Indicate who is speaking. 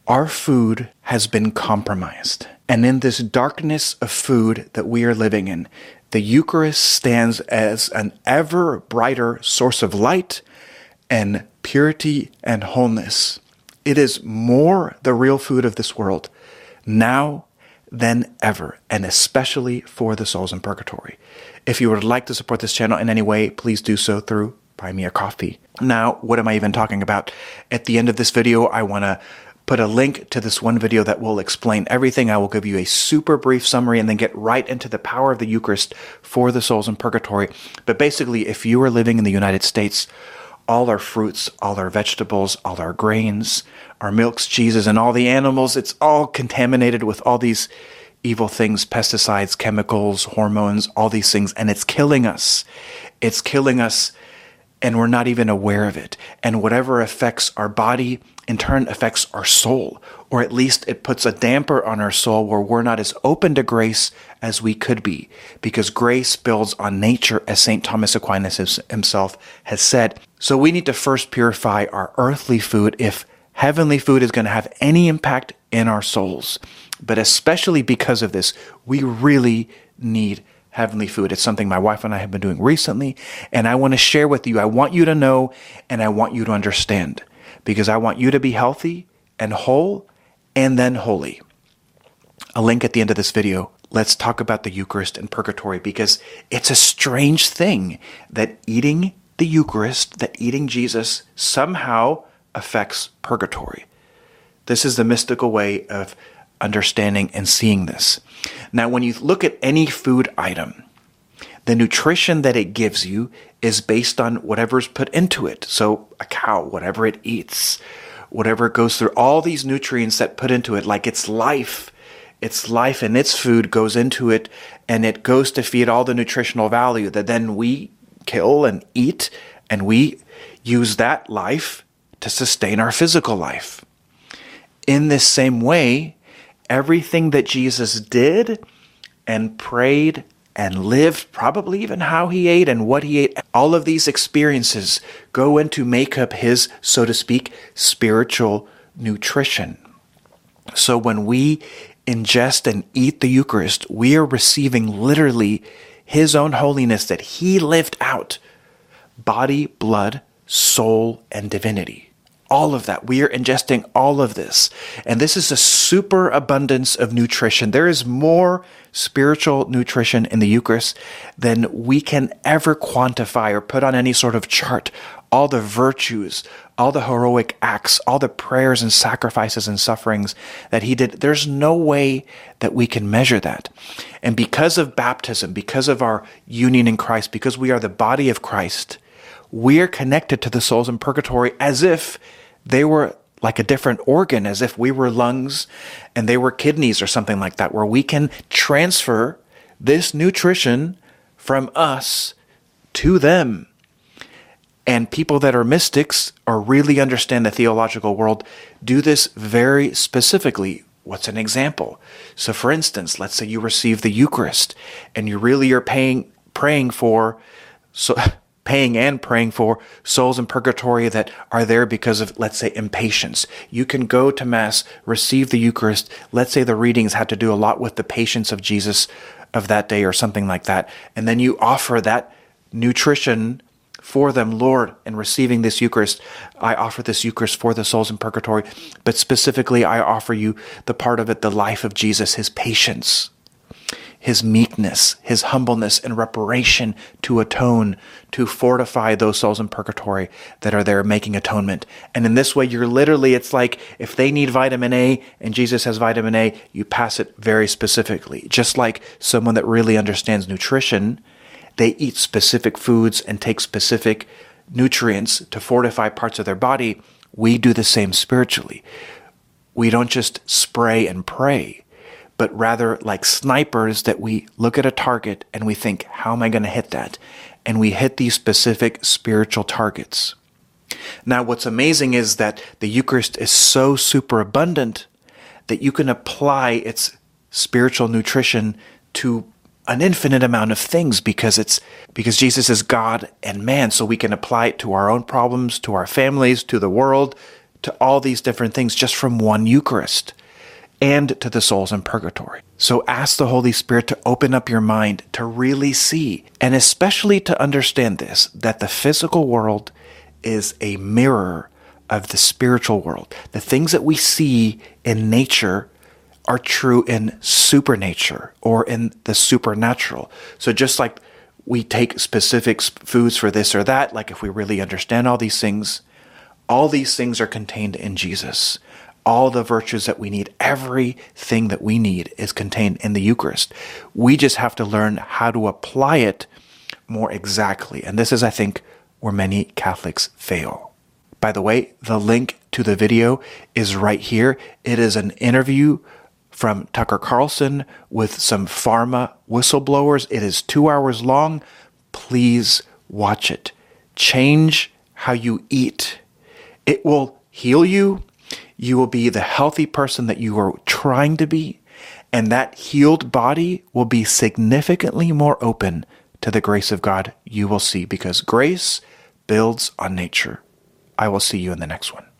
Speaker 1: Our food has been compromised. And in this darkness of food that we are living in, the Eucharist stands as an ever brighter source of light and purity and wholeness. It is more the real food of this world now than ever, and especially for the souls in purgatory. If you would like to support this channel in any way, please do so through Buy Me a Coffee. Now, what am I even talking about? At the end of this video, I want to put a link to this one video that will explain everything. I will give you a super brief summary and then get right into the power of the Eucharist for the souls in purgatory. But basically, if you are living in the United States, all our fruits, all our vegetables, all our grains, our milks, cheeses, and all the animals, it's all contaminated with all these evil things, pesticides, chemicals, hormones, all these things, and it's killing us. It's killing us, and we're not even aware of it. And whatever affects our body, in turn affects our soul, or at least it puts a damper on our soul where we're not as open to grace as we could be, because grace builds on nature, as St. Thomas Aquinas himself has said. So we need to first purify our earthly food if heavenly food is going to have any impact in our souls. But especially because of this, we really need heavenly food. It's something my wife and I have been doing recently, and I want to share with you. I want you to know, and I want you to understand, because I want you to be healthy and whole and then holy. A link at the end of this video. Let's talk about the Eucharist and purgatory, because it's a strange thing that eating the Eucharist, that eating Jesus somehow affects purgatory. This is the mystical way of understanding and seeing this. Now, when you look at any food item, the nutrition that it gives you is based on whatever's put into it. So a cow, whatever it eats, whatever it goes through, all these nutrients that put into it, like its life and its food goes into it, and it goes to feed all the nutritional value that then we kill and eat, and we use that life to sustain our physical life. In this same way, everything that Jesus did and prayed and lived, probably even how he ate and what he ate, all of these experiences go in to make up his, so to speak, spiritual nutrition. So when we ingest and eat the Eucharist, we are receiving literally his own holiness that he lived out. Body, blood, soul, and divinity. All of that. We are ingesting all of this. And this is a super abundance of nutrition. There is more spiritual nutrition in the Eucharist than we can ever quantify or put on any sort of chart. All the virtues, all the heroic acts, all the prayers and sacrifices and sufferings that he did. There's no way that we can measure that. And because of baptism, because of our union in Christ, because we are the body of Christ, we are connected to the souls in purgatory as if they were like a different organ, as if we were lungs and they were kidneys or something like that, where we can transfer this nutrition from us to them. And people that are mystics or really understand the theological world do this very specifically. What's an example? So for instance, let's say you receive the Eucharist and you really are praying and praying for souls in purgatory that are there because of, let's say, impatience. You can go to Mass, receive the Eucharist. Let's say the readings had to do a lot with the patience of Jesus of that day or something like that. And then you offer that nutrition for them. Lord, in receiving this Eucharist, I offer this Eucharist for the souls in purgatory. But specifically, I offer you the part of it, the life of Jesus, his patience, his meekness, his humbleness and reparation to atone, to fortify those souls in purgatory that are there making atonement. And in this way, you're literally, it's like if they need vitamin A and Jesus has vitamin A, you pass it very specifically. Just like someone that really understands nutrition, they eat specific foods and take specific nutrients to fortify parts of their body. We do the same spiritually. We don't just spray and pray, but rather like snipers that we look at a target and we think, how am I going to hit that? And we hit these specific spiritual targets. Now, what's amazing is that the Eucharist is so super abundant that you can apply its spiritual nutrition to an infinite amount of things because Jesus is God and man, so we can apply it to our own problems, to our families, to the world, to all these different things just from one Eucharist, and to the souls in purgatory. So ask the Holy Spirit to open up your mind to really see, and especially to understand this, that the physical world is a mirror of the spiritual world. The things that we see in nature are true in supernature or in the supernatural. So just like we take specific foods for this or that, like if we really understand all these things are contained in Jesus. All the virtues that we need, everything that we need is contained in the Eucharist. We just have to learn how to apply it more exactly. And this is, I think, where many Catholics fail. By the way, the link to the video is right here. It is an interview from Tucker Carlson with some pharma whistleblowers. It is 2 hours long. Please watch it. Change how you eat. It will heal you. You will be the healthy person that you are trying to be, and that healed body will be significantly more open to the grace of God. You will see, because grace builds on nature. I will see you in the next one.